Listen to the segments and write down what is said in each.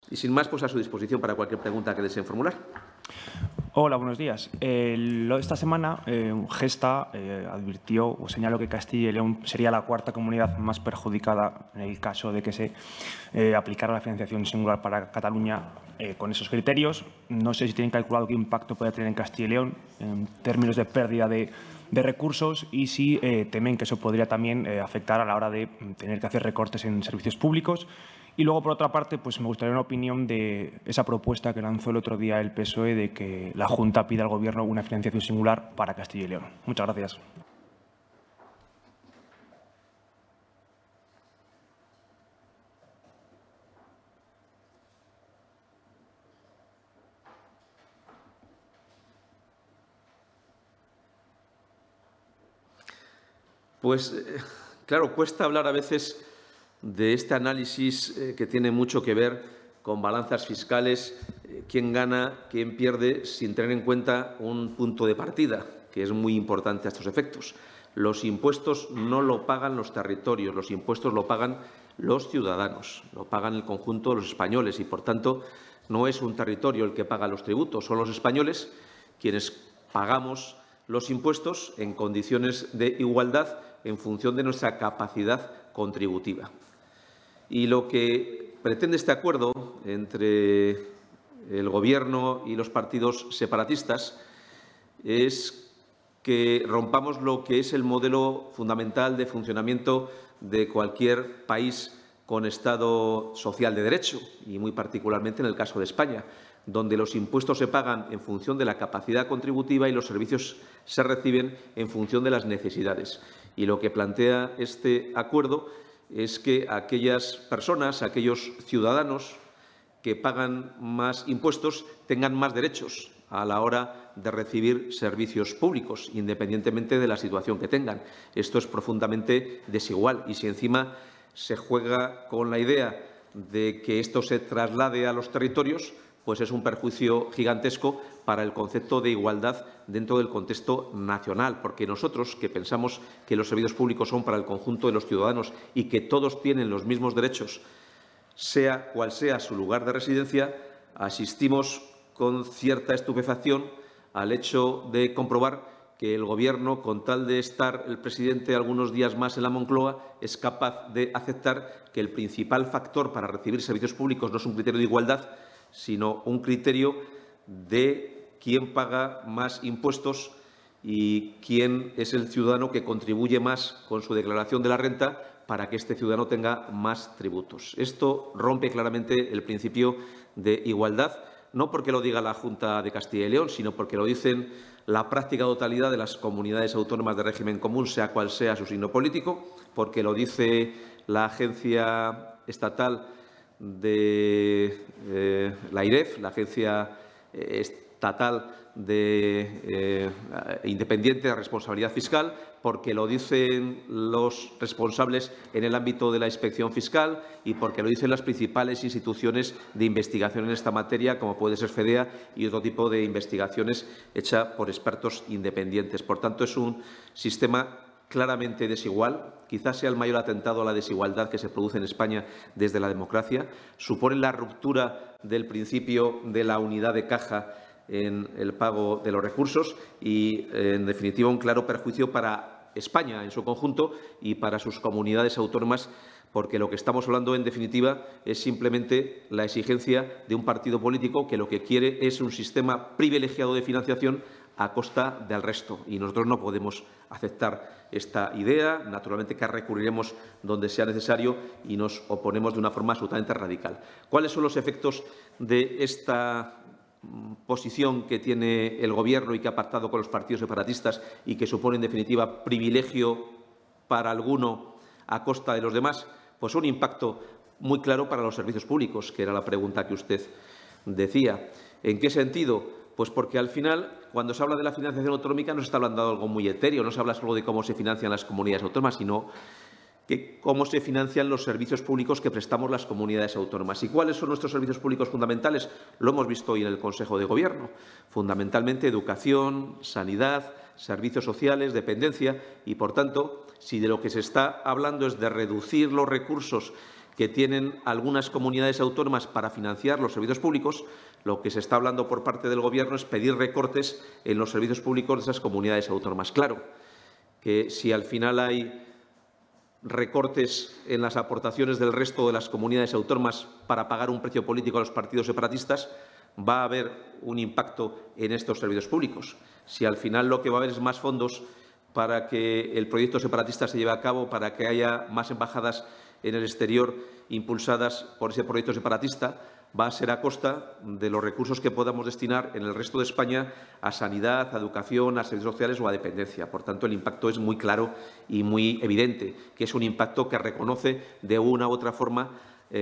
Y sin más, pues a su disposición para cualquier pregunta que deseen formular. Hola, buenos días. Esta semana, Gesta advirtió o señaló que Castilla y León sería la cuarta comunidad más perjudicada en el caso de que se aplicara la financiación singular para Cataluña con esos criterios. No sé si tienen calculado qué impacto puede tener en Castilla y León en términos de pérdida de recursos y si temen que eso podría también afectar a la hora de tener que hacer recortes en servicios públicos. Y luego, por otra parte, pues me gustaría una opinión de esa propuesta que lanzó el otro día el PSOE de que la Junta pida al Gobierno una financiación singular para Castilla y León. Muchas gracias. Pues, claro, cuesta hablar a veces de este análisis que tiene mucho que ver con balanzas fiscales, quién gana, quién pierde, sin tener en cuenta un punto de partida, que es muy importante a estos efectos. Los impuestos no lo pagan los territorios, los impuestos lo pagan los ciudadanos, lo pagan el conjunto de los españoles y, por tanto, no es un territorio el que paga los tributos, son los españoles quienes pagamos los impuestos en condiciones de igualdad en función de nuestra capacidad contributiva. Y lo que pretende este acuerdo entre el Gobierno y los partidos separatistas es que rompamos lo que es el modelo fundamental de funcionamiento de cualquier país con Estado social de derecho, y muy particularmente en el caso de España, donde los impuestos se pagan en función de la capacidad contributiva y los servicios se reciben en función de las necesidades. Y lo que plantea este acuerdo es que aquellas personas, aquellos ciudadanos que pagan más impuestos tengan más derechos a la hora de recibir servicios públicos, independientemente de la situación que tengan. Esto es profundamente desigual y si encima se juega con la idea de que esto se traslade a los territorios, pues es un perjuicio gigantesco para el concepto de igualdad dentro del contexto nacional, porque nosotros, que pensamos que los servicios públicos son para el conjunto de los ciudadanos y que todos tienen los mismos derechos, sea cual sea su lugar de residencia, asistimos con cierta estupefacción al hecho de comprobar que el Gobierno, con tal de estar el presidente algunos días más en la Moncloa, es capaz de aceptar que el principal factor para recibir servicios públicos no es un criterio de igualdad, sino un criterio de quién paga más impuestos y quién es el ciudadano que contribuye más con su declaración de la renta para que este ciudadano tenga más tributos. Esto rompe claramente el principio de igualdad, no porque lo diga la Junta de Castilla y León, sino porque lo dicen la práctica totalidad de las comunidades autónomas de régimen común, sea cual sea su signo político, porque lo dice la Agencia Estatal de la AIREF, la Agencia Estatal independiente de responsabilidad fiscal, porque lo dicen los responsables en el ámbito de la inspección fiscal y porque lo dicen las principales instituciones de investigación en esta materia, como puede ser FEDEA y otro tipo de investigaciones hechas por expertos independientes. Por tanto, es un sistema claramente desigual, quizás sea el mayor atentado a la desigualdad que se produce en España desde la democracia, supone la ruptura del principio de la unidad de caja en el pago de los recursos y, en definitiva, un claro perjuicio para España en su conjunto y para sus comunidades autónomas, porque lo que estamos hablando, en definitiva, es simplemente la exigencia de un partido político que lo que quiere es un sistema privilegiado de financiación a costa del resto. Y nosotros no podemos aceptar esta idea. Naturalmente que recurriremos donde sea necesario y nos oponemos de una forma absolutamente radical. ¿Cuáles son los efectos de esta posición que tiene el Gobierno y que ha pactado con los partidos separatistas y que supone, en definitiva, privilegio para alguno a costa de los demás? Pues un impacto muy claro para los servicios públicos, que era la pregunta que usted decía. ¿En qué sentido? Pues porque, al final, cuando se habla de la financiación autonómica no se está hablando de algo muy etéreo, no se habla solo de cómo se financian las comunidades autónomas, sino de cómo se financian los servicios públicos que prestamos las comunidades autónomas. ¿Y cuáles son nuestros servicios públicos fundamentales? Lo hemos visto hoy en el Consejo de Gobierno. Fundamentalmente educación, sanidad, servicios sociales, dependencia y, por tanto, si de lo que se está hablando es de reducir los recursos que tienen algunas comunidades autónomas para financiar los servicios públicos, lo que se está hablando por parte del Gobierno es pedir recortes en los servicios públicos de esas comunidades autónomas. Claro que si al final hay recortes en las aportaciones del resto de las comunidades autónomas para pagar un precio político a los partidos separatistas, va a haber un impacto en estos servicios públicos. Si al final lo que va a haber es más fondos para que el proyecto separatista se lleve a cabo, para que haya más embajadas en el exterior impulsadas por ese proyecto separatista, va a ser a costa de los recursos que podamos destinar en el resto de España a sanidad, a educación, a servicios sociales o a dependencia. Por tanto, el impacto es muy claro y muy evidente, que es un impacto que reconoce de una u otra forma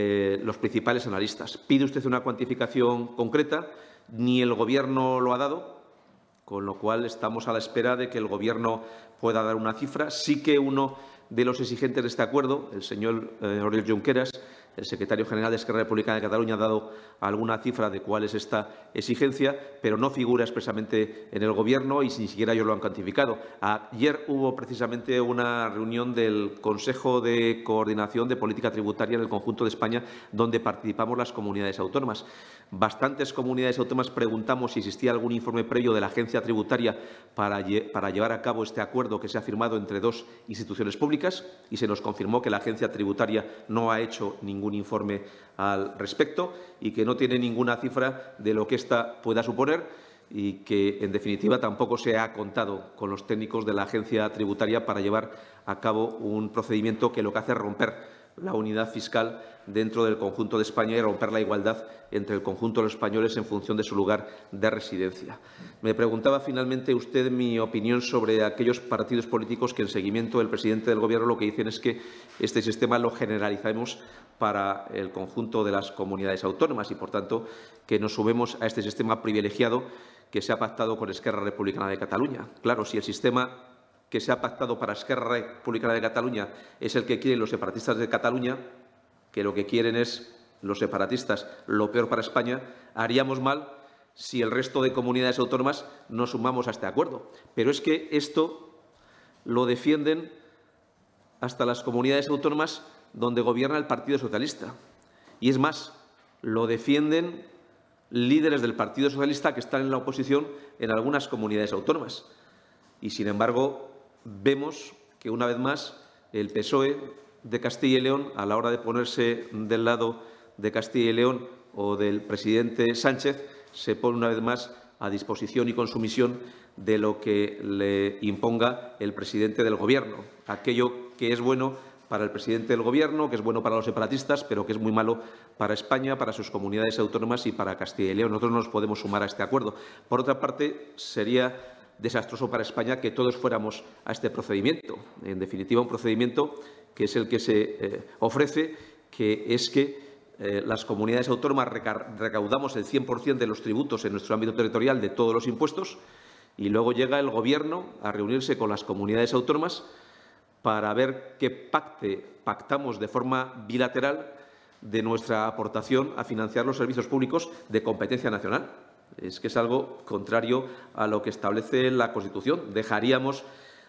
los principales analistas. Pide usted una cuantificación concreta, ni el Gobierno lo ha dado, con lo cual estamos a la espera de que el Gobierno pueda dar una cifra. Sí que uno de los exigentes de este acuerdo, el señor Oriol Junqueras, el secretario general de Esquerra Republicana de Cataluña, ha dado alguna cifra de cuál es esta exigencia, pero no figura expresamente en el Gobierno y ni siquiera ellos lo han cuantificado. Ayer hubo precisamente una reunión del Consejo de Coordinación de Política Tributaria en el conjunto de España, donde participamos las comunidades autónomas. Bastantes comunidades autónomas preguntamos si existía algún informe previo de la agencia tributaria para llevar a cabo este acuerdo que se ha firmado entre dos instituciones públicas, y se nos confirmó que la agencia tributaria no ha hecho ningún informe al respecto y que no tiene ninguna cifra de lo que ésta pueda suponer, y que, en definitiva, tampoco se ha contado con los técnicos de la agencia tributaria para llevar a cabo un procedimiento que lo que hace es romper la unidad fiscal dentro del conjunto de España y romper la igualdad entre el conjunto de los españoles en función de su lugar de residencia. Me preguntaba finalmente usted mi opinión sobre aquellos partidos políticos que, en seguimiento del presidente del Gobierno, lo que dicen es que este sistema lo generalicemos para el conjunto de las comunidades autónomas y, por tanto, que nos sumemos a este sistema privilegiado que se ha pactado con Esquerra Republicana de Cataluña. Claro, si el sistema que se ha pactado para Esquerra Republicana de Cataluña es el que quieren los separatistas de Cataluña, que lo que quieren es los separatistas lo peor para España, haríamos mal si el resto de comunidades autónomas nos sumamos a este acuerdo. Pero es que esto lo defienden hasta las comunidades autónomas donde gobierna el Partido Socialista. Y es más, lo defienden líderes del Partido Socialista que están en la oposición en algunas comunidades autónomas. Y, sin embargo, vemos que, una vez más, el PSOE de Castilla y León, a la hora de ponerse del lado de Castilla y León o del presidente Sánchez, se pone una vez más a disposición y con sumisión de lo que le imponga el presidente del Gobierno. Aquello que es bueno para el presidente del Gobierno, que es bueno para los separatistas, pero que es muy malo para España, para sus comunidades autónomas y para Castilla y León. Nosotros no nos podemos sumar a este acuerdo. Por otra parte, sería desastroso para España que todos fuéramos a este procedimiento. En definitiva, un procedimiento que es el que se ofrece, que es que las comunidades autónomas recaudamos el 100% de los tributos en nuestro ámbito territorial de todos los impuestos, y luego llega el Gobierno a reunirse con las comunidades autónomas para ver qué pactamos de forma bilateral de nuestra aportación a financiar los servicios públicos de competencia nacional. Es que es algo contrario a lo que establece la Constitución. Dejaríamos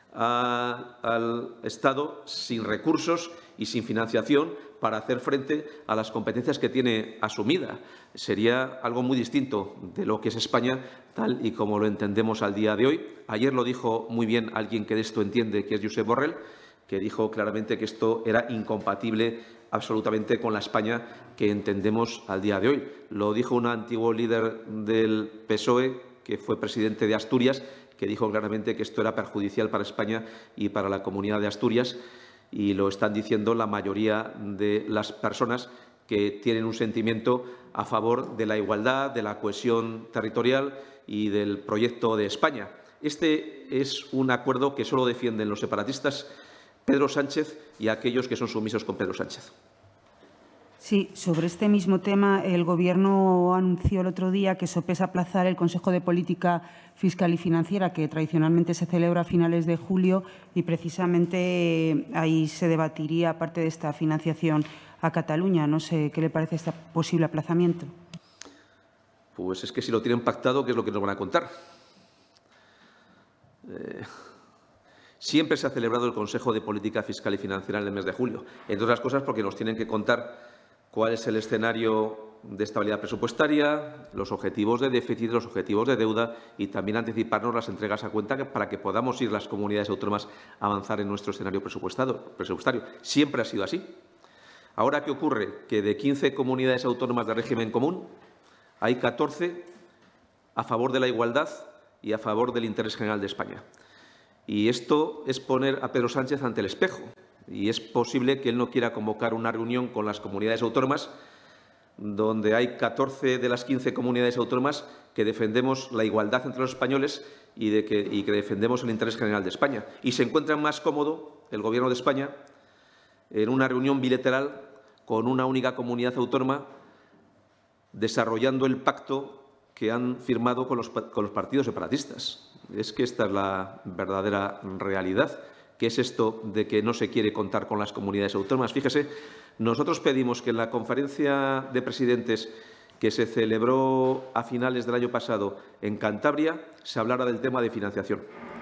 al Estado sin recursos y sin financiación para hacer frente a las competencias que tiene asumida. Sería algo muy distinto de lo que es España, tal y como lo entendemos al día de hoy. Ayer lo dijo muy bien alguien que de esto entiende, que es Josep Borrell, que dijo claramente que esto era incompatible absolutamente con la España que entendemos al día de hoy. Lo dijo un antiguo líder del PSOE, que fue presidente de Asturias, que dijo claramente que esto era perjudicial para España y para la comunidad de Asturias, y lo están diciendo la mayoría de las personas que tienen un sentimiento a favor de la igualdad, de la cohesión territorial y del proyecto de España. Este es un acuerdo que solo defienden los separatistas, Pedro Sánchez y aquellos que son sumisos con Pedro Sánchez. Sí, sobre este mismo tema, el Gobierno anunció el otro día que sopesa aplazar el Consejo de Política Fiscal y Financiera, que tradicionalmente se celebra a finales de julio, y precisamente ahí se debatiría parte de esta financiación a Cataluña. No sé qué le parece este posible aplazamiento. Pues es que si lo tienen pactado, ¿qué es lo que nos van a contar? Siempre se ha celebrado el Consejo de Política Fiscal y Financiera en el mes de julio, entre otras cosas porque nos tienen que contar cuál es el escenario de estabilidad presupuestaria, los objetivos de déficit, los objetivos de deuda y también anticiparnos las entregas a cuenta para que podamos ir las comunidades autónomas a avanzar en nuestro escenario presupuestario. Siempre ha sido así. Ahora, ¿qué ocurre? Que de 15 comunidades autónomas de régimen común hay 14 a favor de la igualdad y a favor del interés general de España. Y esto es poner a Pedro Sánchez ante el espejo. Y es posible que él no quiera convocar una reunión con las comunidades autónomas donde hay 14 de las 15 comunidades autónomas que defendemos la igualdad entre los españoles y que defendemos el interés general de España. Y se encuentra más cómodo el Gobierno de España en una reunión bilateral con una única comunidad autónoma desarrollando el pacto que han firmado con los partidos separatistas. Es que esta es la verdadera realidad. ¿Qué es esto de que no se quiere contar con las comunidades autónomas? Fíjese, nosotros pedimos que en la conferencia de presidentes que se celebró a finales del año pasado en Cantabria se hablara del tema de financiación.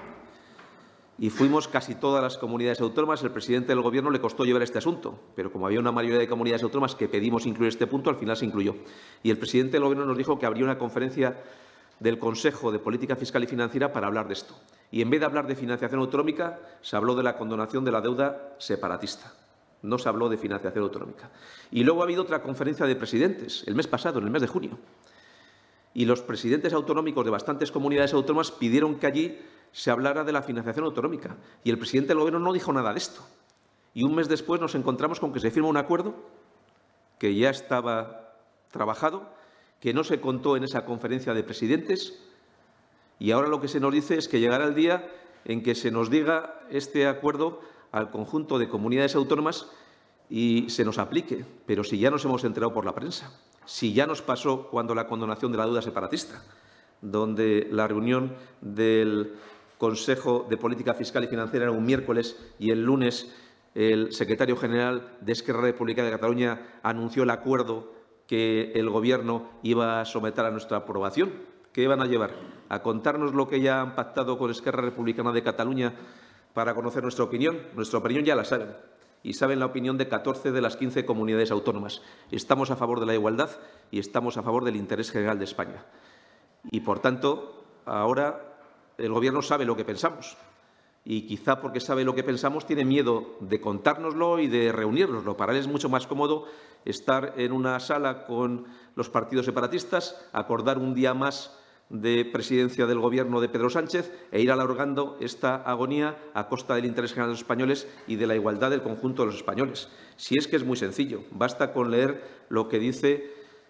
Y fuimos casi todas las comunidades autónomas. El presidente del Gobierno le costó llevar este asunto, pero como había una mayoría de comunidades autónomas que pedimos incluir este punto, al final se incluyó. Y el presidente del Gobierno nos dijo que habría una conferencia del Consejo de Política Fiscal y Financiera para hablar de esto. Y en vez de hablar de financiación autonómica, se habló de la condonación de la deuda separatista. No se habló de financiación autonómica. Y luego ha habido otra conferencia de presidentes, el mes pasado, en el mes de junio. Y los presidentes autonómicos de bastantes comunidades autónomas pidieron que allí se hablara de la financiación autonómica. Y el presidente del Gobierno no dijo nada de esto. Y un mes después nos encontramos con que se firma un acuerdo que ya estaba trabajado, que no se contó en esa conferencia de presidentes, y ahora lo que se nos dice es que llegará el día en que se nos diga este acuerdo al conjunto de comunidades autónomas y se nos aplique. Pero si ya nos hemos enterado por la prensa, si ya nos pasó cuando la condonación de la deuda separatista, donde la reunión del Consejo de Política Fiscal y Financiera era un miércoles y el lunes el secretario general de Esquerra Republicana de Cataluña anunció el acuerdo que el Gobierno iba a someter a nuestra aprobación. ¿Qué van a llevar? ¿A contarnos lo que ya han pactado con Esquerra Republicana de Cataluña para conocer nuestra opinión? Nuestra opinión ya la saben. Y saben la opinión de 14 de las 15 comunidades autónomas. Estamos a favor de la igualdad y estamos a favor del interés general de España. Y, por tanto, ahora el Gobierno sabe lo que pensamos. Y quizá porque sabe lo que pensamos tiene miedo de contárnoslo y de reunírnoslo. Para él es mucho más cómodo estar en una sala con los partidos separatistas, acordar un día más de presidencia del Gobierno de Pedro Sánchez e ir alargando esta agonía a costa del interés general de los españoles y de la igualdad del conjunto de los españoles. Si es que es muy sencillo, basta con leer lo que dice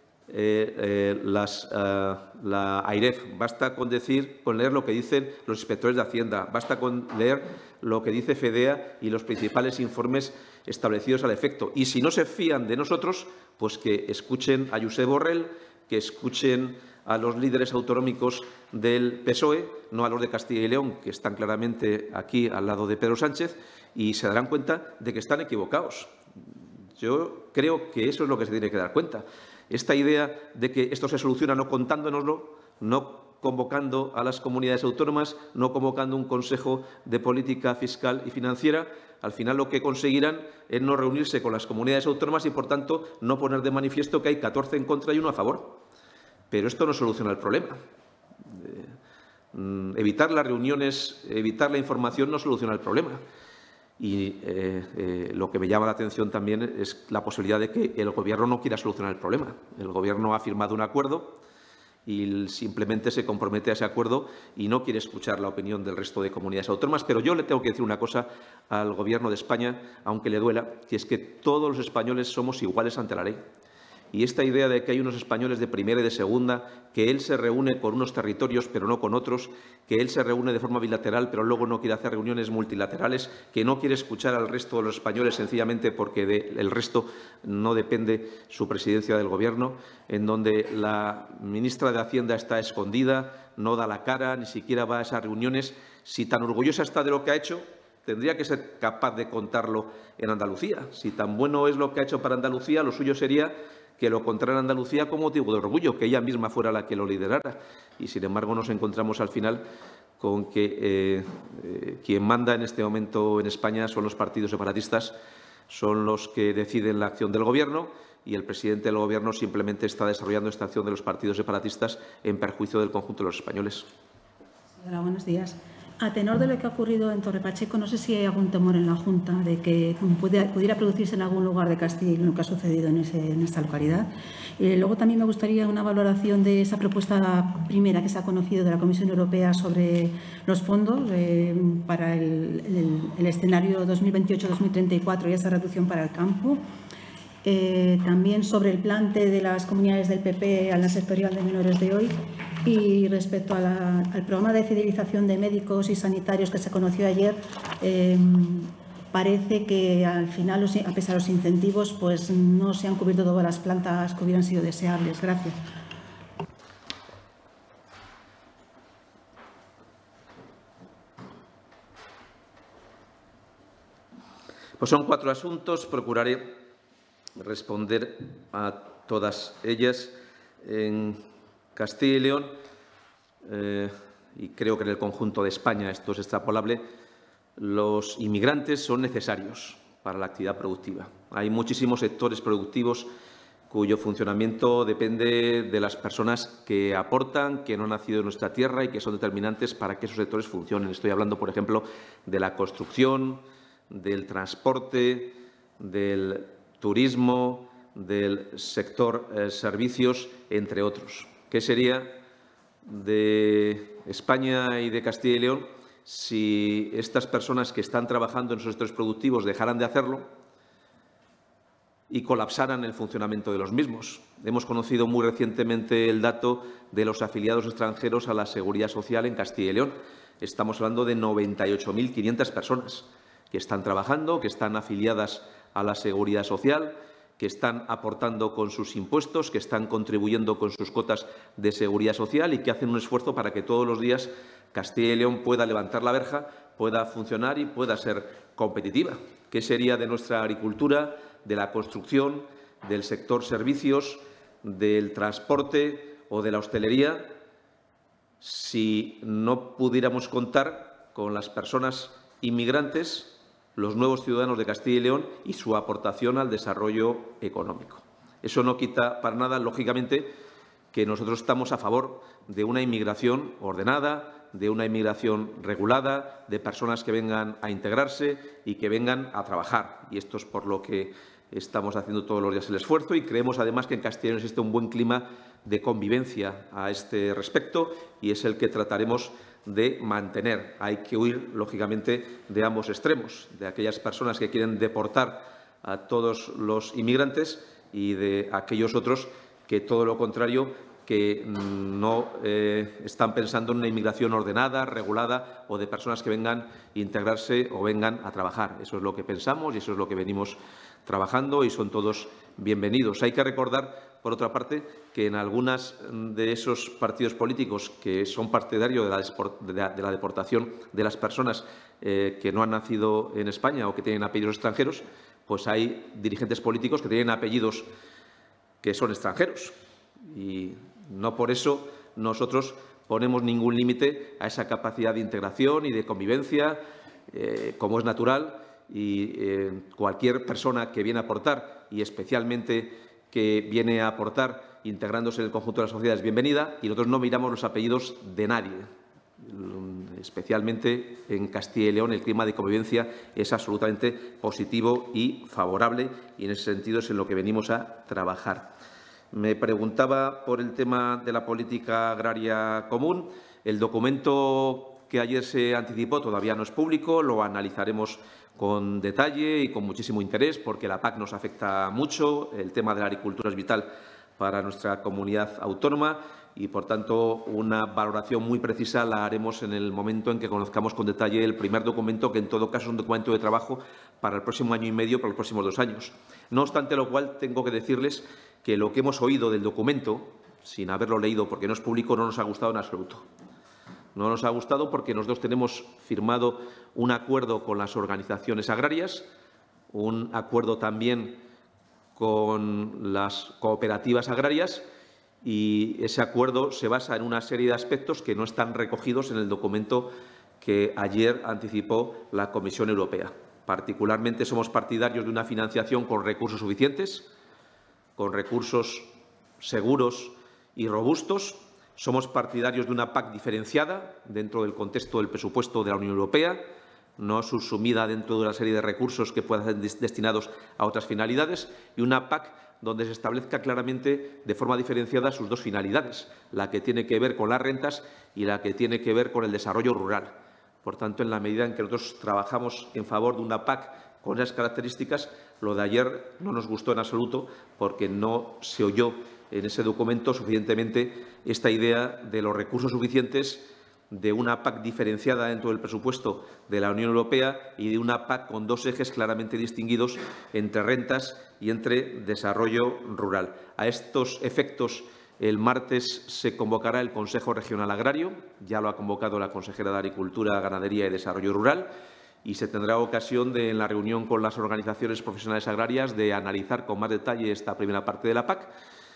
la AIREF, basta con leer lo que dicen los inspectores de Hacienda, basta con leer lo que dice FEDEA y los principales informes establecidos al efecto. Y si no se fían de nosotros, pues que escuchen a Josep Borrell, que escuchen a los líderes autonómicos del PSOE, no a los de Castilla y León, que están claramente aquí al lado de Pedro Sánchez, y se darán cuenta de que están equivocados. Yo creo que eso es lo que se tiene que dar cuenta. Esta idea de que esto se soluciona no contándonoslo, no convocando a las comunidades autónomas, no convocando un Consejo de Política Fiscal y Financiera, al final lo que conseguirán es no reunirse con las comunidades autónomas y, por tanto, no poner de manifiesto que hay 14 en contra y 1 a favor. Pero esto no soluciona el problema. Evitar las reuniones, evitar la información no soluciona el problema. Y lo que me llama la atención también es la posibilidad de que el Gobierno no quiera solucionar el problema. El Gobierno ha firmado un acuerdo y simplemente se compromete a ese acuerdo y no quiere escuchar la opinión del resto de comunidades autónomas. Pero yo le tengo que decir una cosa al Gobierno de España, aunque le duela, que es que todos los españoles somos iguales ante la ley. Y esta idea de que hay unos españoles de primera y de segunda, que él se reúne con unos territorios pero no con otros, que él se reúne de forma bilateral pero luego no quiere hacer reuniones multilaterales, que no quiere escuchar al resto de los españoles sencillamente porque del resto no depende su presidencia del Gobierno, en donde la ministra de Hacienda está escondida, no da la cara, ni siquiera va a esas reuniones. Si tan orgullosa está de lo que ha hecho, tendría que ser capaz de contarlo en Andalucía. Si tan bueno es lo que ha hecho para Andalucía, lo suyo sería que lo contara en Andalucía como motivo de orgullo, que ella misma fuera la que lo liderara. Y, sin embargo, nos encontramos al final con que quien manda en este momento en España son los partidos separatistas, son los que deciden la acción del Gobierno y el presidente del Gobierno simplemente está desarrollando esta acción de los partidos separatistas en perjuicio del conjunto de los españoles. Señora, buenos días. A tenor de lo que ha ocurrido en Torre Pacheco, no sé si hay algún temor en la Junta de que pudiera producirse en algún lugar de Castilla y León lo que ha sucedido en esta localidad. Luego también me gustaría una valoración de esa propuesta primera que se ha conocido de la Comisión Europea sobre los fondos para el escenario 2028-2034 y esa reducción para el campo. También sobre el plante de las comunidades del PP a la sectorial de menores de hoy y respecto al programa de fidelización de médicos y sanitarios que se conoció ayer, parece que al final, a pesar de los incentivos, pues no se han cubierto todas las plantas que hubieran sido deseables. Gracias. Pues son 4 asuntos, procuraré responder a todas ellas. En Castilla y León, y creo que en el conjunto de España esto es extrapolable, los inmigrantes son necesarios para la actividad productiva. Hay muchísimos sectores productivos cuyo funcionamiento depende de las personas que aportan, que no han nacido en nuestra tierra y que son determinantes para que esos sectores funcionen. Estoy hablando, por ejemplo, de la construcción, del transporte, del turismo, del sector servicios, entre otros. ¿Qué sería de España y de Castilla y León si estas personas que están trabajando en esos sectores productivos dejaran de hacerlo y colapsaran el funcionamiento de los mismos? Hemos conocido muy recientemente el dato de los afiliados extranjeros a la Seguridad Social en Castilla y León. Estamos hablando de 98.500 personas que están trabajando, que están afiliadas a la Seguridad Social, que están aportando con sus impuestos, que están contribuyendo con sus cuotas de seguridad social y que hacen un esfuerzo para que todos los días Castilla y León pueda levantar la verja, pueda funcionar y pueda ser competitiva. ¿Qué sería de nuestra agricultura, de la construcción, del sector servicios, del transporte o de la hostelería si no pudiéramos contar con las personas inmigrantes, los nuevos ciudadanos de Castilla y León y su aportación al desarrollo económico? Eso no quita para nada, lógicamente, que nosotros estamos a favor de una inmigración ordenada, de una inmigración regulada, de personas que vengan a integrarse y que vengan a trabajar. Y esto es por lo que estamos haciendo todos los días el esfuerzo y creemos, además, que en Castilla y León existe un buen clima de convivencia a este respecto y es el que trataremos de mantener. Hay que huir, lógicamente, de ambos extremos, de aquellas personas que quieren deportar a todos los inmigrantes y de aquellos otros que, todo lo contrario, que no están pensando en una inmigración ordenada, regulada o de personas que vengan a integrarse o vengan a trabajar. Eso es lo que pensamos y eso es lo que venimos trabajando y son todos bienvenidos. Hay que recordar, por otra parte, que en algunos de esos partidos políticos que son partidarios de la deportación de las personas que no han nacido en España o que tienen apellidos extranjeros, pues hay dirigentes políticos que tienen apellidos que son extranjeros. Y no por eso nosotros ponemos ningún límite a esa capacidad de integración y de convivencia, como es natural, y cualquier persona que viene a aportar, y especialmente que viene a aportar integrándose en el conjunto de la sociedad, es bienvenida, y nosotros no miramos los apellidos de nadie. Especialmente en Castilla y León el clima de convivencia es absolutamente positivo y favorable, y en ese sentido es en lo que venimos a trabajar. Me preguntaba por el tema de la política agraria común. El documento que ayer se anticipó todavía no es público, lo analizaremos con detalle y con muchísimo interés porque la PAC nos afecta mucho, el tema de la agricultura es vital para nuestra comunidad autónoma y, por tanto, una valoración muy precisa la haremos en el momento en que conozcamos con detalle el primer documento, que en todo caso es un documento de trabajo para el próximo año y medio, para los próximos 2 años. No obstante lo cual, tengo que decirles que lo que hemos oído del documento, sin haberlo leído porque no es público, no nos ha gustado en absoluto. No nos ha gustado porque nosotros tenemos firmado un acuerdo con las organizaciones agrarias, un acuerdo también con las cooperativas agrarias y ese acuerdo se basa en una serie de aspectos que no están recogidos en el documento que ayer anticipó la Comisión Europea. Particularmente somos partidarios de una financiación con recursos suficientes, con recursos seguros y robustos. Somos partidarios de una PAC diferenciada dentro del contexto del presupuesto de la Unión Europea, no subsumida dentro de una serie de recursos que puedan ser destinados a otras finalidades, y una PAC donde se establezca claramente de forma diferenciada sus dos finalidades, la que tiene que ver con las rentas y la que tiene que ver con el desarrollo rural. Por tanto, en la medida en que nosotros trabajamos en favor de una PAC con esas características, lo de ayer no nos gustó en absoluto porque no se oyó en ese documento suficientemente esta idea de los recursos suficientes, de una PAC diferenciada dentro del presupuesto de la Unión Europea y de una PAC con dos ejes claramente distinguidos entre rentas y entre desarrollo rural. A estos efectos, el martes se convocará el Consejo Regional Agrario, ya lo ha convocado la consejera de Agricultura, Ganadería y Desarrollo Rural, y se tendrá ocasión en la reunión con las organizaciones profesionales agrarias de analizar con más detalle esta primera parte de la PAC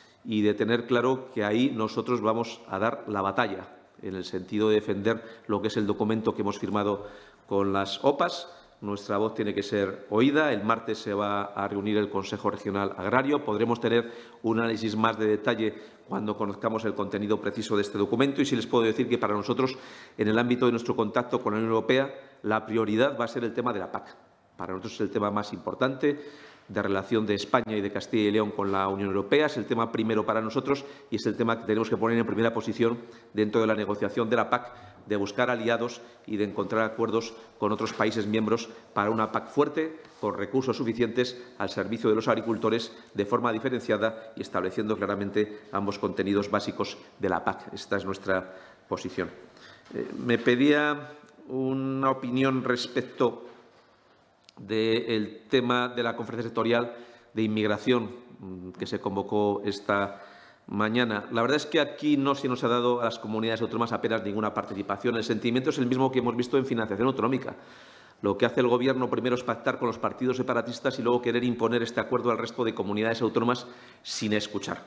y de tener claro que ahí nosotros vamos a dar la batalla en el sentido de defender lo que es el documento que hemos firmado con las OPAs. Nuestra voz tiene que ser oída. El martes se va a reunir el Consejo Regional Agrario. Podremos tener un análisis más de detalle cuando conozcamos el contenido preciso de este documento. Y sí les puedo decir que para nosotros, en el ámbito de nuestro contacto con la Unión Europea, la prioridad va a ser el tema de la PAC. Para nosotros es el tema más importante de relación de España y de Castilla y León con la Unión Europea. Es el tema primero para nosotros y es el tema que tenemos que poner en primera posición dentro de la negociación de la PAC, de buscar aliados y de encontrar acuerdos con otros países miembros para una PAC fuerte, con recursos suficientes al servicio de los agricultores, de forma diferenciada y estableciendo claramente ambos contenidos básicos de la PAC. Esta es nuestra posición. Me pedía una opinión respecto del tema de la conferencia sectorial de inmigración que se convocó esta mañana. La verdad es que aquí no se nos ha dado a las comunidades autónomas apenas ninguna participación. El sentimiento es el mismo que hemos visto en financiación autonómica. Lo que hace el Gobierno primero es pactar con los partidos separatistas y luego querer imponer este acuerdo al resto de comunidades autónomas sin escuchar.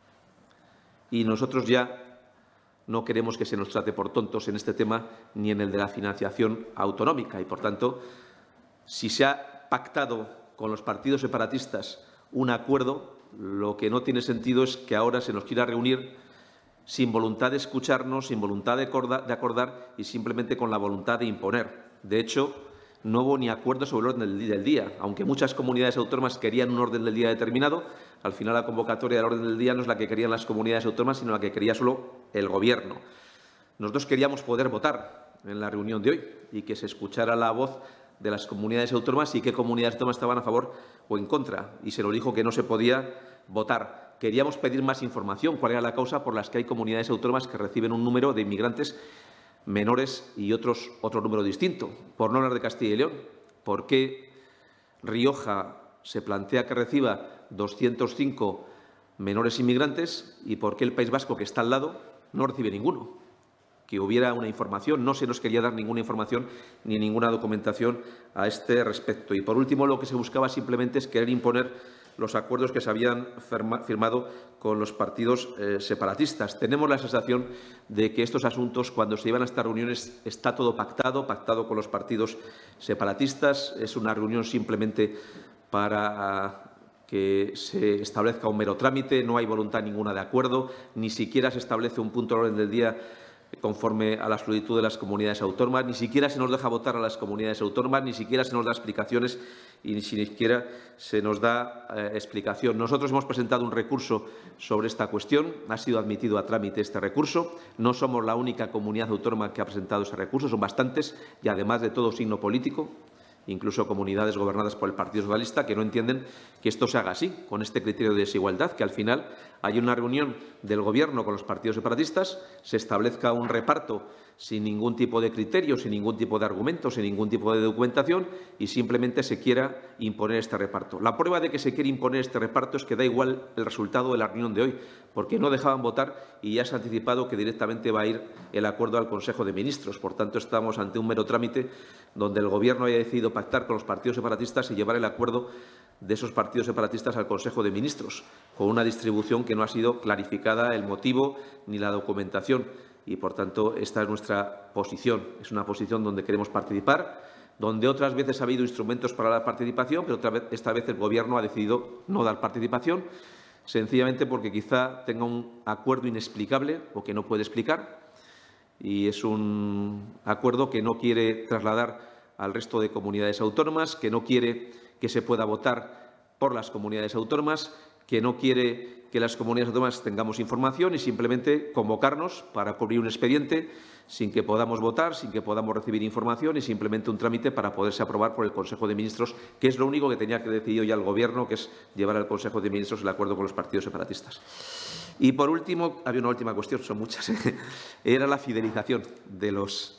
Y nosotros ya no queremos que se nos trate por tontos en este tema ni en el de la financiación autonómica y, por tanto, si se ha pactado con los partidos separatistas un acuerdo, lo que no tiene sentido es que ahora se nos quiera reunir sin voluntad de escucharnos, sin voluntad de acordar y simplemente con la voluntad de imponer. De hecho, no hubo ni acuerdo sobre el orden del día. Aunque muchas comunidades autónomas querían un orden del día determinado, al final la convocatoria del orden del día no es la que querían las comunidades autónomas, sino la que quería solo el Gobierno. Nosotros queríamos poder votar en la reunión de hoy y que se escuchara la voz de las comunidades autónomas y qué comunidades autónomas estaban a favor o en contra. Y se nos dijo que no se podía votar. Queríamos pedir más información, cuál era la causa por la que hay comunidades autónomas que reciben un número de inmigrantes menores y otro número distinto. Por no hablar de Castilla y León, ¿por qué Rioja se plantea que reciba 205 menores inmigrantes y por qué el País Vasco, que está al lado, no recibe ninguno? Que hubiera una información, no se nos quería dar ninguna información ni ninguna documentación a este respecto. Y, por último, lo que se buscaba simplemente es querer imponer los acuerdos que se habían firmado con los partidos separatistas. Tenemos la sensación de que estos asuntos, cuando se llevan a estas reuniones, está todo pactado con los partidos separatistas. Es una reunión simplemente para que se establezca un mero trámite, no hay voluntad ninguna de acuerdo, ni siquiera se establece un punto de orden del día conforme a la solicitud de las comunidades autónomas, ni siquiera se nos deja votar a las comunidades autónomas, ni siquiera se nos da explicaciones y ni siquiera se nos da explicación. Nosotros hemos presentado un recurso sobre esta cuestión, ha sido admitido a trámite este recurso, no somos la única comunidad autónoma que ha presentado ese recurso, son bastantes y además de todo signo político, incluso comunidades gobernadas por el Partido Socialista, que no entienden que esto se haga así, con este criterio de desigualdad, que al final hay una reunión del Gobierno con los partidos separatistas, se establezca un reparto sin ningún tipo de criterio, sin ningún tipo de argumento, sin ningún tipo de documentación y simplemente se quiera imponer este reparto. La prueba de que se quiere imponer este reparto es que da igual el resultado de la reunión de hoy, porque no dejaban votar y ya se ha anticipado que directamente va a ir el acuerdo al Consejo de Ministros. Por tanto, estamos ante un mero trámite donde el Gobierno haya decidido pactar con los partidos separatistas y llevar el acuerdo de esos partidos separatistas al Consejo de Ministros, con una distribución que no ha sido clarificada el motivo ni la documentación. Y, por tanto, esta es nuestra posición. Es una posición donde queremos participar, donde otras veces ha habido instrumentos para la participación, pero esta vez el Gobierno ha decidido no dar participación, sencillamente porque quizá tenga un acuerdo inexplicable o que no puede explicar, y es un acuerdo que no quiere trasladar al resto de comunidades autónomas, que no quiere que se pueda votar por las comunidades autónomas, que no quiere que las comunidades autónomas tengamos información y simplemente convocarnos para cubrir un expediente sin que podamos votar, sin que podamos recibir información y simplemente un trámite para poderse aprobar por el Consejo de Ministros, que es lo único que tenía que decidir ya el Gobierno, que es llevar al Consejo de Ministros el acuerdo con los partidos separatistas. Y, por último, había una última cuestión, son muchas, era la fidelización de los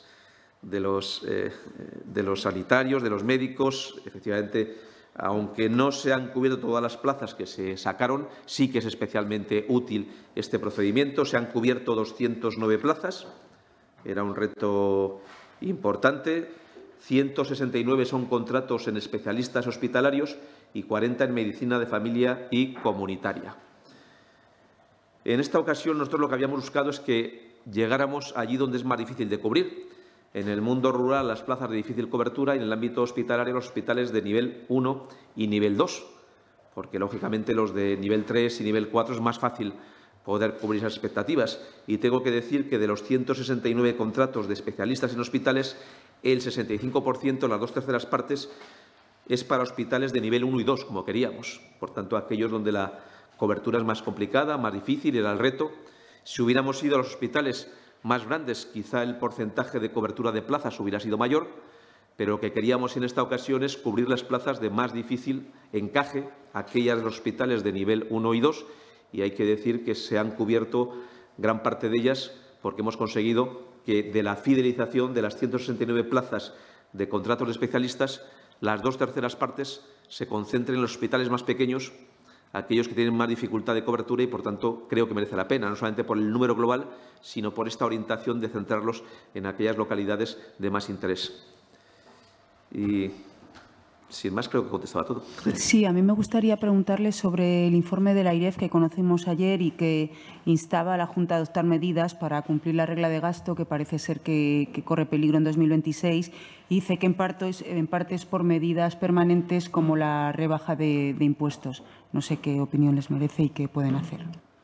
sanitarios, de los médicos. Efectivamente, aunque no se han cubierto todas las plazas que se sacaron, sí que es especialmente útil este procedimiento. Se han cubierto 209 plazas. Era un reto importante. 169 son contratos en especialistas hospitalarios y 40 en medicina de familia y comunitaria. En esta ocasión, nosotros lo que habíamos buscado es que llegáramos allí donde es más difícil de cubrir. En el mundo rural, las plazas de difícil cobertura, y en el ámbito hospitalario, los hospitales de nivel 1 y nivel 2, porque, lógicamente, los de nivel 3 y nivel 4 es más fácil poder cubrir esas expectativas. Y tengo que decir que de los 169 contratos de especialistas en hospitales, el 65%, las 2/3 partes, es para hospitales de nivel 1 y 2, como queríamos. Por tanto, aquellos donde la cobertura es más complicada, más difícil, era el reto. Si hubiéramos ido a los hospitales más grandes, quizá el porcentaje de cobertura de plazas hubiera sido mayor, pero lo que queríamos en esta ocasión es cubrir las plazas de más difícil encaje, aquellas de los hospitales de nivel 1 y 2, y hay que decir que se han cubierto gran parte de ellas porque hemos conseguido que de la fidelización de las 169 plazas de contratos de especialistas, las 2/3 partes se concentren en los hospitales más pequeños, aquellos que tienen más dificultad de cobertura, y, por tanto, creo que merece la pena, no solamente por el número global, sino por esta orientación de centrarlos en aquellas localidades de más interés. Y, sin más, creo que he contestado a todo. Sí, a mí me gustaría preguntarle sobre el informe de la AIREF que conocimos ayer y que instaba a la Junta a adoptar medidas para cumplir la regla de gasto, que parece ser que corre peligro en 2026, y dice que en parte es por medidas permanentes como la rebaja de impuestos. No sé qué opinión les merece y qué pueden hacer.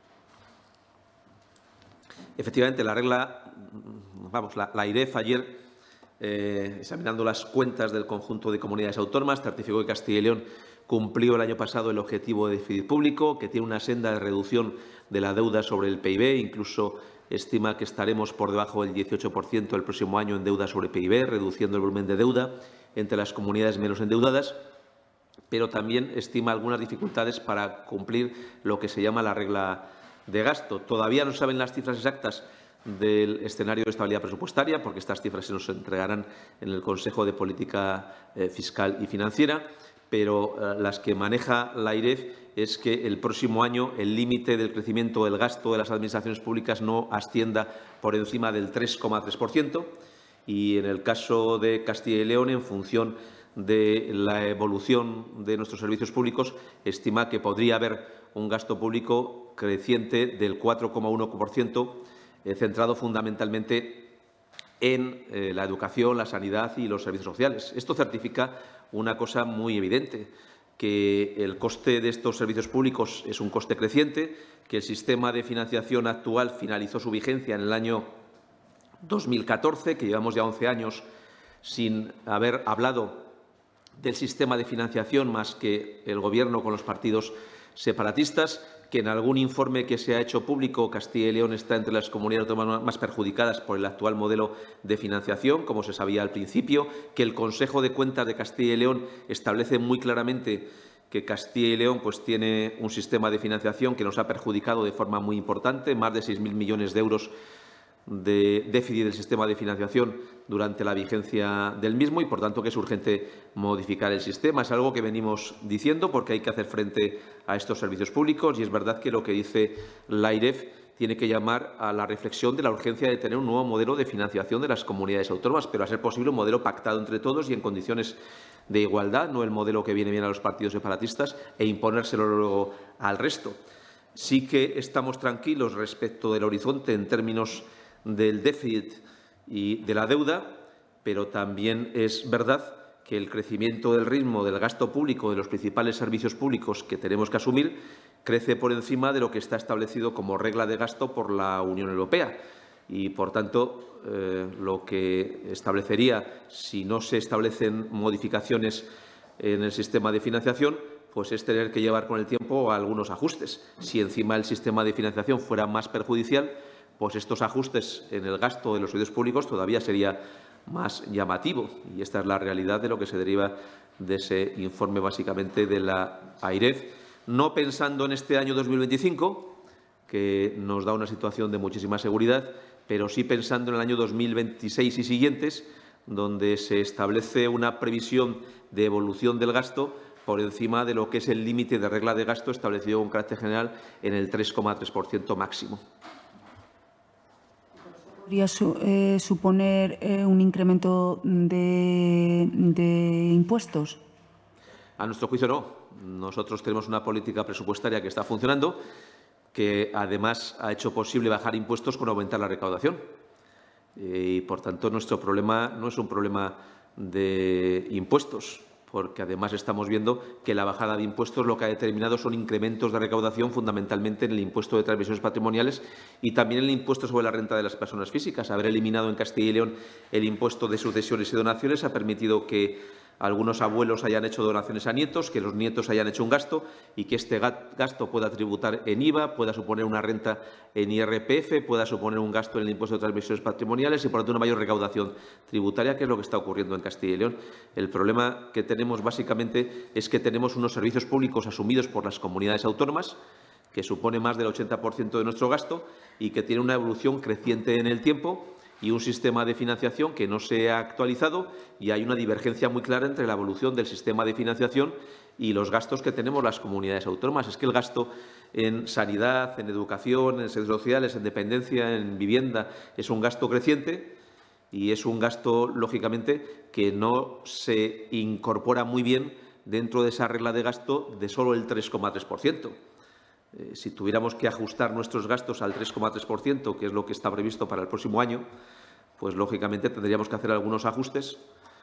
Efectivamente, la regla, la AIREF ayer, examinando las cuentas del conjunto de comunidades autónomas, certificó que Castilla y León cumplió el año pasado el objetivo de déficit público, que tiene una senda de reducción de la deuda sobre el PIB, incluso estima que estaremos por debajo del 18% el próximo año en deuda sobre PIB, reduciendo el volumen de deuda entre las comunidades menos endeudadas, pero también estima algunas dificultades para cumplir lo que se llama la regla de gasto. Todavía no saben las cifras exactas del escenario de estabilidad presupuestaria, porque estas cifras se nos entregarán en el Consejo de Política Fiscal y Financiera, pero las que maneja la AIREF es que el próximo año el límite del crecimiento del gasto de las administraciones públicas no ascienda por encima del 3,3%, y en el caso de Castilla y León, en función de la evolución de nuestros servicios públicos, estima que podría haber un gasto público creciente del 4,1%, centrado fundamentalmente en la educación, la sanidad y los servicios sociales. Esto certifica una cosa muy evidente, que el coste de estos servicios públicos es un coste creciente, que el sistema de financiación actual finalizó su vigencia en el año 2014, que llevamos ya 11 años sin haber hablado del sistema de financiación más que el Gobierno con los partidos separatistas, que en algún informe que se ha hecho público Castilla y León está entre las comunidades autónomas más perjudicadas por el actual modelo de financiación, como se sabía al principio, que el Consejo de Cuentas de Castilla y León establece muy claramente que Castilla y León tiene un sistema de financiación que nos ha perjudicado de forma muy importante, más de 6.000 millones de euros de déficit del sistema de financiación durante la vigencia del mismo, y, por tanto, que es urgente modificar el sistema. Es algo que venimos diciendo porque hay que hacer frente a estos servicios públicos, y es verdad que lo que dice la AIREF tiene que llamar a la reflexión de la urgencia de tener un nuevo modelo de financiación de las comunidades autónomas, pero a ser posible un modelo pactado entre todos y en condiciones de igualdad, no el modelo que viene bien a los partidos separatistas, e imponérselo luego al resto. Sí que estamos tranquilos respecto del horizonte en términos del déficit y de la deuda, pero también es verdad que el crecimiento del ritmo del gasto público de los principales servicios públicos que tenemos que asumir crece por encima de lo que está establecido como regla de gasto por la Unión Europea. Y, por tanto, lo que establecería, si no se establecen modificaciones en el sistema de financiación, pues es tener que llevar con el tiempo algunos ajustes. Si encima el sistema de financiación fuera más perjudicial, pues estos ajustes en el gasto de los servicios públicos todavía sería más llamativo. Y esta es la realidad de lo que se deriva de ese informe, básicamente, de la AIREF, no pensando en este año 2025, que nos da una situación de muchísima seguridad, pero sí pensando en el año 2026 y siguientes, donde se establece una previsión de evolución del gasto por encima de lo que es el límite de regla de gasto establecido con carácter general en el 3,3% máximo. ¿Podría suponer un incremento de impuestos? A nuestro juicio, no. Nosotros tenemos una política presupuestaria que está funcionando, que además ha hecho posible bajar impuestos con aumentar la recaudación. Y, por tanto, nuestro problema no es un problema de impuestos, porque además estamos viendo que la bajada de impuestos lo que ha determinado son incrementos de recaudación, fundamentalmente en el impuesto de transmisiones patrimoniales y también en el impuesto sobre la renta de las personas físicas. Haber eliminado en Castilla y León el impuesto de sucesiones y donaciones ha permitido que algunos abuelos hayan hecho donaciones a nietos, que los nietos hayan hecho un gasto y que este gasto pueda tributar en IVA, pueda suponer una renta en IRPF, pueda suponer un gasto en el impuesto de transmisiones patrimoniales y, por lo tanto, una mayor recaudación tributaria, que es lo que está ocurriendo en Castilla y León. El problema que tenemos, básicamente, es que tenemos unos servicios públicos asumidos por las comunidades autónomas, que supone más del 80% de nuestro gasto y que tiene una evolución creciente en el tiempo, y un sistema de financiación que no se ha actualizado, y hay una divergencia muy clara entre la evolución del sistema de financiación y los gastos que tenemos las comunidades autónomas. Es que el gasto en sanidad, en educación, en servicios sociales, en dependencia, en vivienda, es un gasto creciente y es un gasto, lógicamente, que no se incorpora muy bien dentro de esa regla de gasto de solo el 3,3%. Si tuviéramos que ajustar nuestros gastos al 3,3%, que es lo que está previsto para el próximo año, pues lógicamente tendríamos que hacer algunos ajustes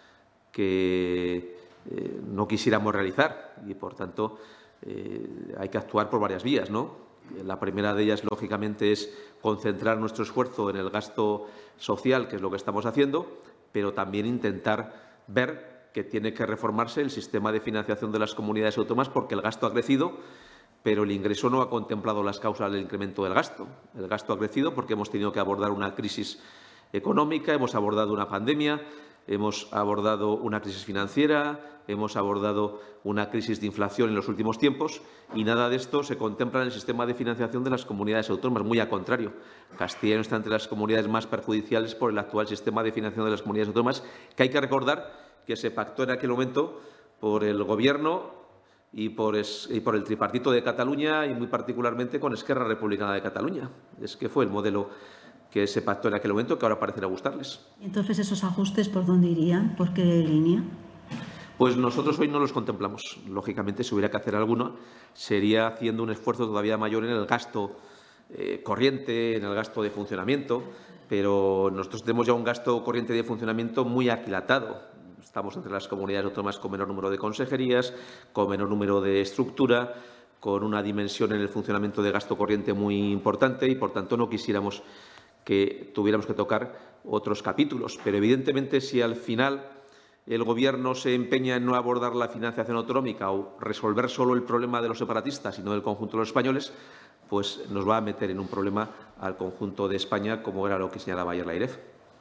que no quisiéramos realizar y, por tanto, hay que actuar por varias vías, ¿no? La primera de ellas, lógicamente, es concentrar nuestro esfuerzo en el gasto social, que es lo que estamos haciendo, pero también intentar ver que tiene que reformarse el sistema de financiación de las comunidades autónomas, porque el gasto ha crecido, pero el ingreso no ha contemplado las causas del incremento del gasto. El gasto ha crecido porque hemos tenido que abordar una crisis económica, hemos abordado una pandemia, hemos abordado una crisis financiera, hemos abordado una crisis de inflación en los últimos tiempos, y nada de esto se contempla en el sistema de financiación de las comunidades autónomas. Muy al contrario, Castilla y León está entre las comunidades más perjudiciales por el actual sistema de financiación de las comunidades autónomas, que hay que recordar que se pactó en aquel momento por el Gobierno y por el tripartito de Cataluña, y muy particularmente con Esquerra Republicana de Cataluña. Es que fue el modelo que se pactó en aquel momento, que ahora parecerá gustarles. Entonces, ¿esos ajustes por dónde irían? ¿Por qué línea? Pues nosotros hoy no los contemplamos. Lógicamente, si hubiera que hacer alguno, sería haciendo un esfuerzo todavía mayor en el gasto corriente, en el gasto de funcionamiento, pero nosotros tenemos ya un gasto corriente de funcionamiento muy aquilatado. Estamos entre las comunidades autónomas con menor número de consejerías, con menor número de estructura, con una dimensión en el funcionamiento de gasto corriente muy importante y, por tanto, no quisiéramos que tuviéramos que tocar otros capítulos. Pero, evidentemente, si al final el Gobierno se empeña en no abordar la financiación autonómica o resolver solo el problema de los separatistas y no del conjunto de los españoles, pues nos va a meter en un problema al conjunto de España, como era lo que señalaba ayer la AIREF.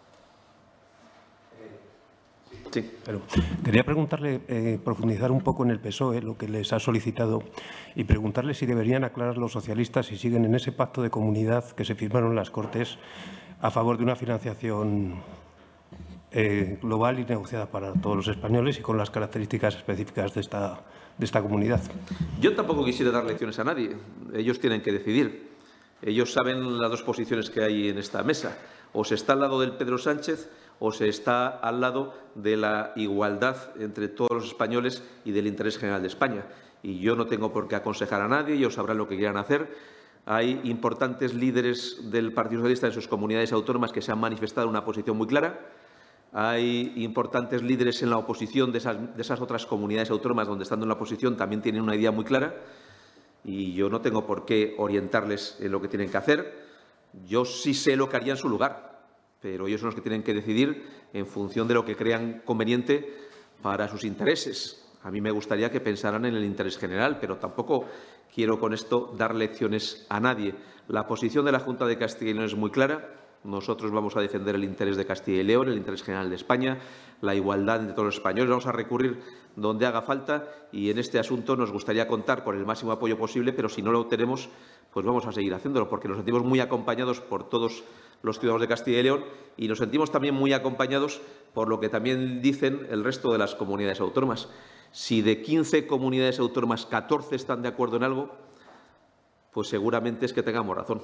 Sí. Pero quería preguntarle, profundizar un poco en el PSOE, lo que les ha solicitado, y preguntarle si deberían aclarar los socialistas si siguen en ese pacto de comunidad que se firmaron en las Cortes a favor de una financiación global y negociada para todos los españoles y con las características específicas de esta comunidad. Yo tampoco quisiera dar lecciones a nadie. Ellos tienen que decidir. Ellos saben las dos posiciones que hay en esta mesa. O se está al lado del Pedro Sánchez o se está al lado de la igualdad entre todos los españoles y del interés general de España. Y yo no tengo por qué aconsejar a nadie, ellos sabrán lo que quieran hacer. Hay importantes líderes del Partido Socialista en sus comunidades autónomas que se han manifestado una posición muy clara. Hay importantes líderes en la oposición de esas otras comunidades autónomas donde, estando en la oposición, también tienen una idea muy clara. Y yo no tengo por qué orientarles en lo que tienen que hacer. Yo sí sé lo que haría en su lugar, pero ellos son los que tienen que decidir en función de lo que crean conveniente para sus intereses. A mí me gustaría que pensaran en el interés general, pero tampoco quiero con esto dar lecciones a nadie. La posición de la Junta de Castilla y León es muy clara. Nosotros vamos a defender el interés de Castilla y León, el interés general de España, la igualdad entre todos los españoles. Vamos a recurrir donde haga falta y en este asunto nos gustaría contar con el máximo apoyo posible, pero si no lo tenemos, pues vamos a seguir haciéndolo, porque nos sentimos muy acompañados por todos los ciudadanos de Castilla y León y nos sentimos también muy acompañados por lo que también dicen el resto de las comunidades autónomas. Si de 15 comunidades autónomas 14 están de acuerdo en algo, pues seguramente es que tengamos razón.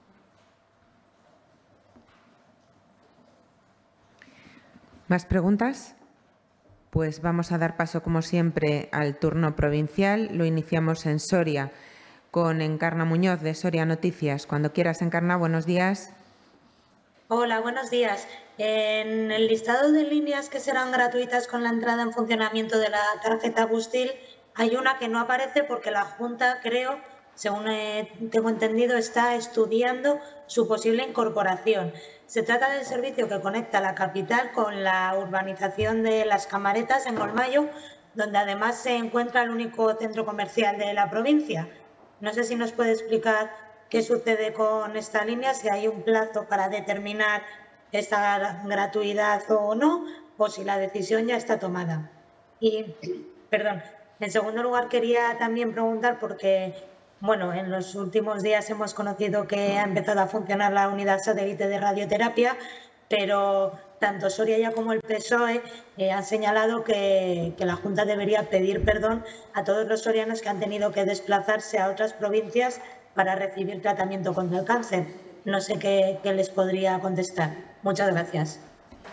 ¿Más preguntas? Pues vamos a dar paso, como siempre, al turno provincial. Lo iniciamos en Soria con Encarna Muñoz, de Soria Noticias. Cuando quieras, Encarna, buenos días. Hola, buenos días. En el listado de líneas que serán gratuitas con la entrada en funcionamiento de la tarjeta Bustil, hay una que no aparece porque la Junta, creo, según tengo entendido, está estudiando su posible incorporación. Se trata del servicio que conecta la capital con la urbanización de Las Camaretas, en Golmayo, donde además se encuentra el único centro comercial de la provincia. No sé si nos puede explicar qué sucede con esta línea, si hay un plazo para determinar esta gratuidad o no, o si la decisión ya está tomada. Y, perdón, en segundo lugar quería también preguntar porque, bueno, en los últimos días hemos conocido que ha empezado a funcionar la unidad satélite de radioterapia, pero tanto Soria como el PSOE han señalado que la Junta debería pedir perdón a todos los sorianos que han tenido que desplazarse a otras provincias para recibir tratamiento contra el cáncer. No sé qué les podría contestar. Muchas gracias.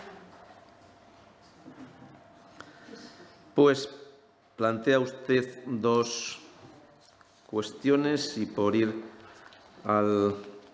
Pues plantea usted dos cuestiones y por ir al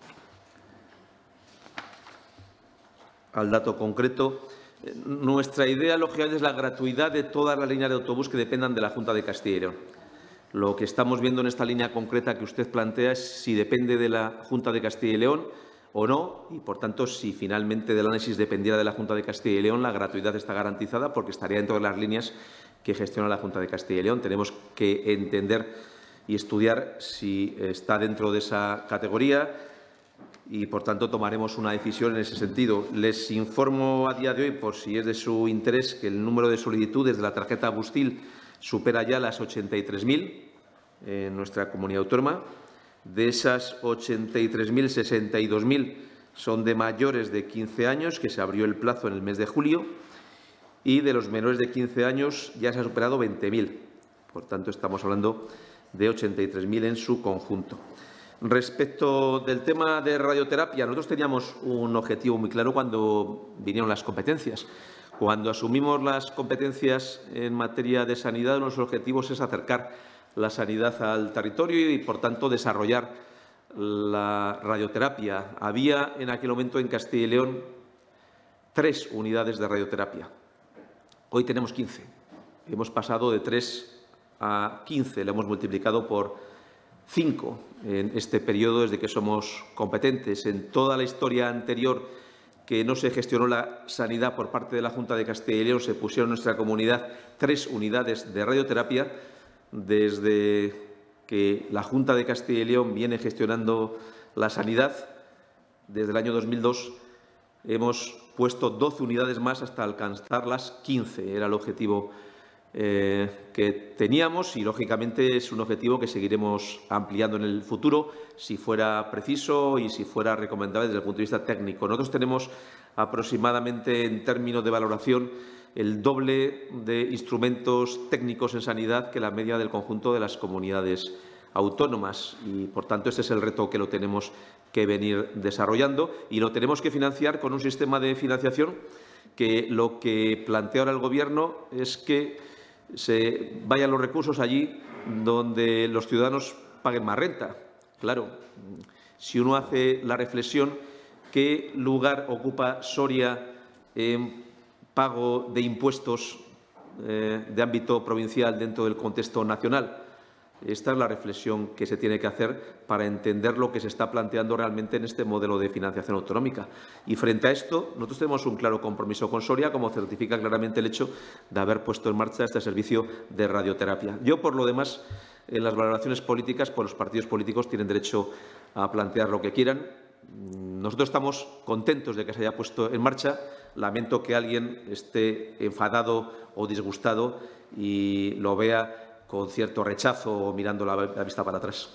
dato concreto. Nuestra idea, lógicamente, es la gratuidad de todas las líneas de autobús que dependan de la Junta de Castilla y León. Lo que estamos viendo en esta línea concreta que usted plantea es si depende de la Junta de Castilla y León o no, y, por tanto, si finalmente del análisis dependiera de la Junta de Castilla y León, la gratuidad está garantizada porque estaría dentro de las líneas que gestiona la Junta de Castilla y León. Tenemos que entender y estudiar si está dentro de esa categoría y, por tanto, tomaremos una decisión en ese sentido. Les informo a día de hoy, por si es de su interés, que el número de solicitudes de la tarjeta Bustil supera ya las 83.000 en nuestra comunidad autónoma. De esas 83.000, 62.000 son de mayores de 15 años, que se abrió el plazo en el mes de julio, y de los menores de 15 años ya se ha superado 20.000. Por tanto, estamos hablando de 83.000 en su conjunto. Respecto del tema de radioterapia, nosotros teníamos un objetivo muy claro cuando vinieron las competencias. Cuando asumimos las competencias en materia de sanidad, nuestro objetivo es acercar la sanidad al territorio y, por tanto, desarrollar la radioterapia. Había en aquel momento en Castilla y León 3 unidades de radioterapia. Hoy tenemos 15. Hemos pasado de 3 a 15, lo hemos multiplicado por 5 en este periodo desde que somos competentes. En toda la historia anterior que no se gestionó la sanidad por parte de la Junta de Castilla y León, se pusieron en nuestra comunidad 3 unidades de radioterapia. Desde que la Junta de Castilla y León viene gestionando la sanidad, desde el año 2002, hemos puesto 12 unidades más hasta alcanzar las 15. Era el objetivo que teníamos y, lógicamente, es un objetivo que seguiremos ampliando en el futuro, si fuera preciso y si fuera recomendable desde el punto de vista técnico. Nosotros tenemos aproximadamente, en términos de valoración, el doble de instrumentos técnicos en sanidad que la media del conjunto de las comunidades autónomas y, por tanto, este es el reto que lo tenemos que venir desarrollando y lo tenemos que financiar con un sistema de financiación que lo que plantea ahora el Gobierno es que se vayan los recursos allí donde los ciudadanos paguen más renta. Claro, si uno hace la reflexión, ¿qué lugar ocupa Soria en pago de impuestos de ámbito provincial dentro del contexto nacional? Esta es la reflexión que se tiene que hacer para entender lo que se está planteando realmente en este modelo de financiación autonómica. Y frente a esto, nosotros tenemos un claro compromiso con Soria, como certifica claramente el hecho de haber puesto en marcha este servicio de radioterapia. Yo, por lo demás, en las valoraciones políticas, pues los partidos políticos tienen derecho a plantear lo que quieran. Nosotros estamos contentos de que se haya puesto en marcha. Lamento que alguien esté enfadado o disgustado y lo vea con cierto rechazo o mirando la vista para atrás.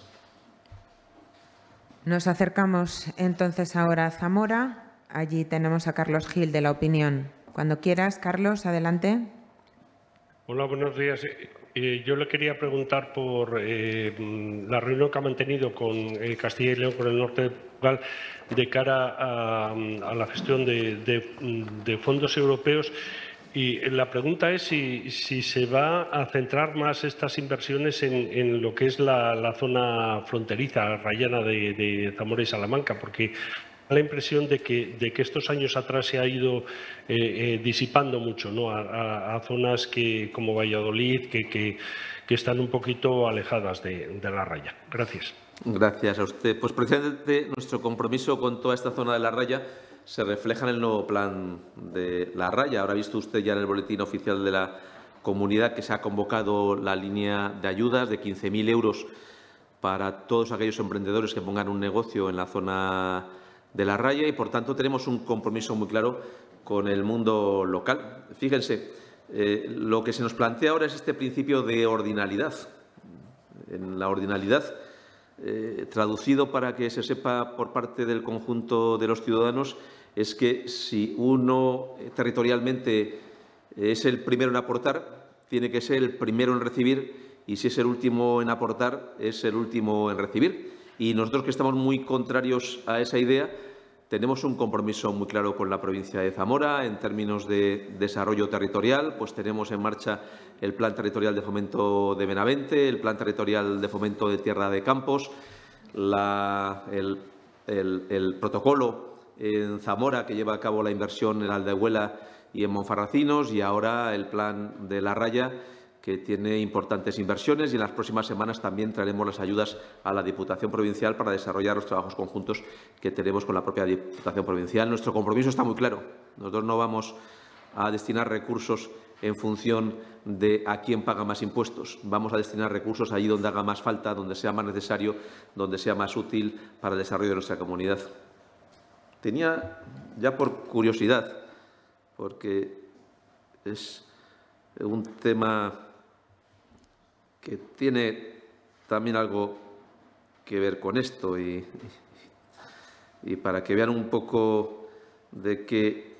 Nos acercamos entonces ahora a Zamora. Allí tenemos a Carlos Gil, de La Opinión. Cuando quieras, Carlos, adelante. Hola, buenos días. Yo le quería preguntar por la reunión que ha mantenido con Castilla y León, con el norte de Portugal, de cara a la gestión de fondos europeos. Y la pregunta es si se va a centrar más estas inversiones en lo que es la zona fronteriza, rayana de Zamora y Salamanca, porque da la impresión de que estos años atrás se ha ido disipando mucho, ¿no? a zonas como Valladolid, que están un poquito alejadas de la raya. Gracias. Gracias a usted. Pues precisamente nuestro compromiso con toda esta zona de la raya se refleja en el nuevo plan de la raya. Ahora ha visto usted ya en el boletín oficial de la comunidad que se ha convocado la línea de ayudas de 15.000 euros para todos aquellos emprendedores que pongan un negocio en la zona de la raya y, por tanto, tenemos un compromiso muy claro con el mundo local. Fíjense, lo que se nos plantea ahora es este principio de ordinalidad. En la ordinalidad, traducido para que se sepa por parte del conjunto de los ciudadanos, es que si uno territorialmente es el primero en aportar, tiene que ser el primero en recibir, y si es el último en aportar, es el último en recibir. Y nosotros, que estamos muy contrarios a esa idea, tenemos un compromiso muy claro con la provincia de Zamora en términos de desarrollo territorial. Pues tenemos en marcha el Plan Territorial de Fomento de Benavente, el Plan Territorial de Fomento de Tierra de Campos, el protocolo en Zamora que lleva a cabo la inversión en Aldehuela y en Monfarracinos, y ahora el Plan de la Raya, que tiene importantes inversiones, y en las próximas semanas también traeremos las ayudas a la Diputación Provincial para desarrollar los trabajos conjuntos que tenemos con la propia Diputación Provincial. Nuestro compromiso está muy claro. Nosotros no vamos a destinar recursos en función de a quién paga más impuestos. Vamos a destinar recursos allí donde haga más falta, donde sea más necesario, donde sea más útil para el desarrollo de nuestra comunidad. Tenía, ya por curiosidad, porque es un tema que tiene también algo que ver con esto y para que vean un poco de qué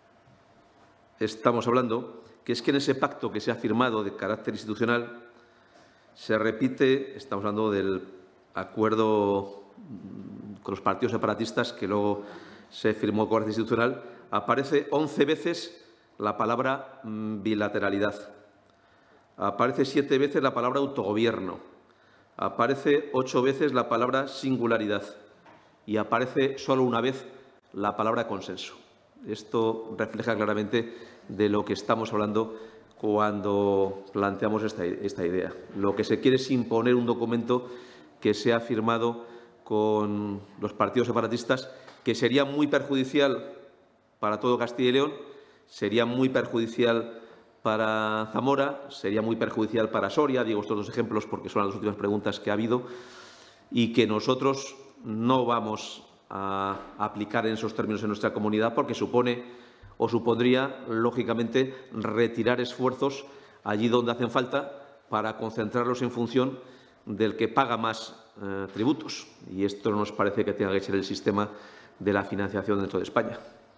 estamos hablando, que es que en ese pacto que se ha firmado de carácter institucional se repite, estamos hablando del acuerdo con los partidos separatistas que luego se firmó con carácter institucional, aparece 11 veces la palabra bilateralidad. Aparece 7 veces la palabra autogobierno, aparece 8 veces la palabra singularidad y aparece solo una vez la palabra consenso. Esto refleja claramente de lo que estamos hablando cuando planteamos esta idea. Lo que se quiere es imponer un documento que se ha firmado con los partidos separatistas, que sería muy perjudicial para todo Castilla y León, sería muy perjudicial para Zamora, sería muy perjudicial para Soria. Digo estos dos ejemplos porque son las dos últimas preguntas que ha habido, y que nosotros no vamos a aplicar en esos términos en nuestra comunidad, porque supone o supondría, lógicamente, retirar esfuerzos allí donde hacen falta para concentrarlos en función del que paga más tributos. Y esto no nos parece que tenga que ser el sistema de la financiación dentro de España.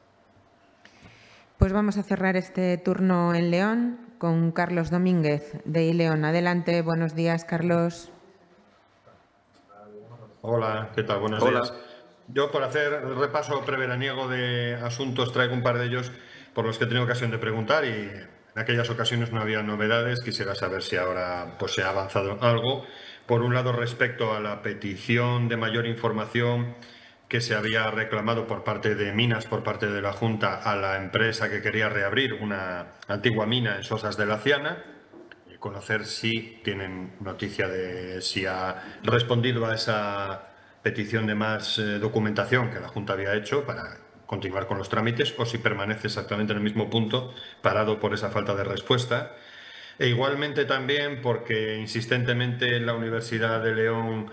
Pues vamos a cerrar este turno en León con Carlos Domínguez, de iLeón. Adelante, buenos días, Carlos. Hola, ¿qué tal? Buenos días. Yo, por hacer el repaso preveraniego de asuntos, traigo un par de ellos por los que he tenido ocasión de preguntar y en aquellas ocasiones no había novedades. Quisiera saber si ahora pues, se ha avanzado algo. Por un lado, respecto a la petición de mayor información que se había reclamado por parte de Minas, por parte de la Junta, a la empresa que quería reabrir una antigua mina en Sosas de la Ciana, conocer si tienen noticia de si ha respondido a esa petición de más documentación que la Junta había hecho para continuar con los trámites o si permanece exactamente en el mismo punto, parado por esa falta de respuesta. E igualmente también porque insistentemente la Universidad de León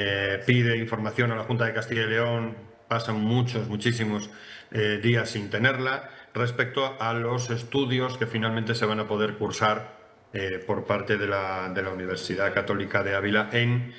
pide información a la Junta de Castilla y León, pasan muchísimos días sin tenerla, respecto a los estudios que finalmente se van a poder cursar por parte de la Universidad Católica de Ávila en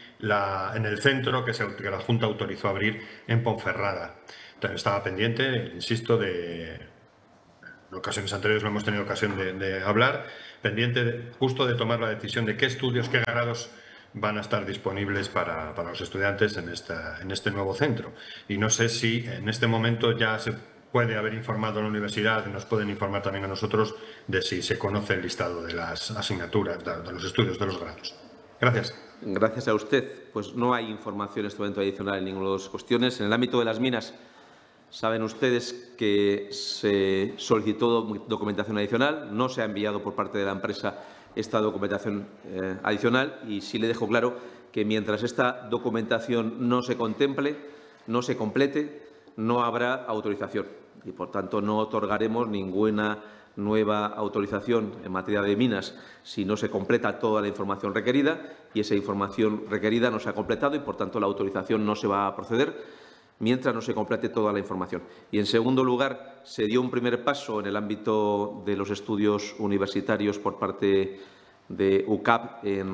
el centro que la Junta autorizó abrir en Ponferrada. Entonces, estaba pendiente, insisto, en ocasiones anteriores lo hemos tenido ocasión de hablar, pendiente justo de tomar la decisión de qué estudios, qué grados van a estar disponibles para los estudiantes en este nuevo centro. Y no sé si en este momento ya se puede haber informado a la universidad, nos pueden informar también a nosotros de si se conoce el listado de las asignaturas, de los estudios, de los grados. Gracias. Gracias a usted. Pues no hay información en este momento adicional en ninguna de las cuestiones. En el ámbito de las minas, saben ustedes que se solicitó documentación adicional, no se ha enviado por parte de la empresa esta documentación adicional y sí le dejo claro que mientras esta documentación no se contemple, no se complete, no habrá autorización y, por tanto, no otorgaremos ninguna nueva autorización en materia de minas si no se completa toda la información requerida y esa información requerida no se ha completado y, por tanto, la autorización no se va a proceder mientras no se complete toda la información. Y, en segundo lugar, se dio un primer paso en el ámbito de los estudios universitarios por parte de UCAP en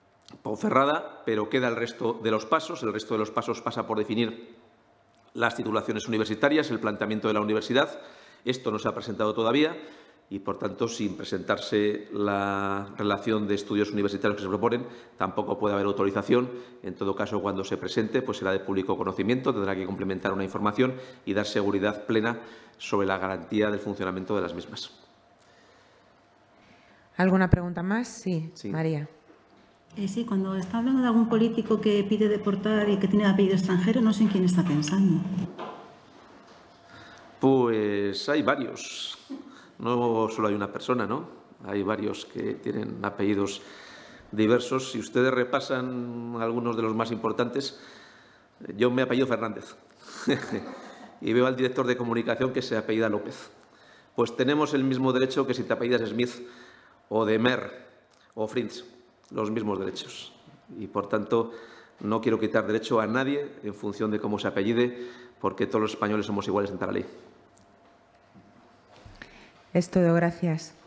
Ponferrada, pero queda el resto de los pasos. El resto de los pasos pasa por definir las titulaciones universitarias, el planteamiento de la universidad. Esto no se ha presentado todavía y, por tanto, sin presentarse la relación de estudios universitarios que se proponen, tampoco puede haber autorización. En todo caso, cuando se presente, pues será de público conocimiento, tendrá que complementar una información y dar seguridad plena sobre la garantía del funcionamiento de las mismas. ¿Alguna pregunta más? Sí. María. Sí, cuando está hablando de algún político que pide deportar y que tiene apellido extranjero, no sé en quién está pensando. Pues hay varios. No solo hay una persona, ¿no? Hay varios que tienen apellidos diversos. Si ustedes repasan algunos de los más importantes, yo me apellido Fernández y veo al director de comunicación que se apellida López. Pues tenemos el mismo derecho que si te apellidas Smith o Demer o Frintz, los mismos derechos. Y, por tanto, no quiero quitar derecho a nadie en función de cómo se apellide, porque todos los españoles somos iguales ante la ley. Es todo, gracias.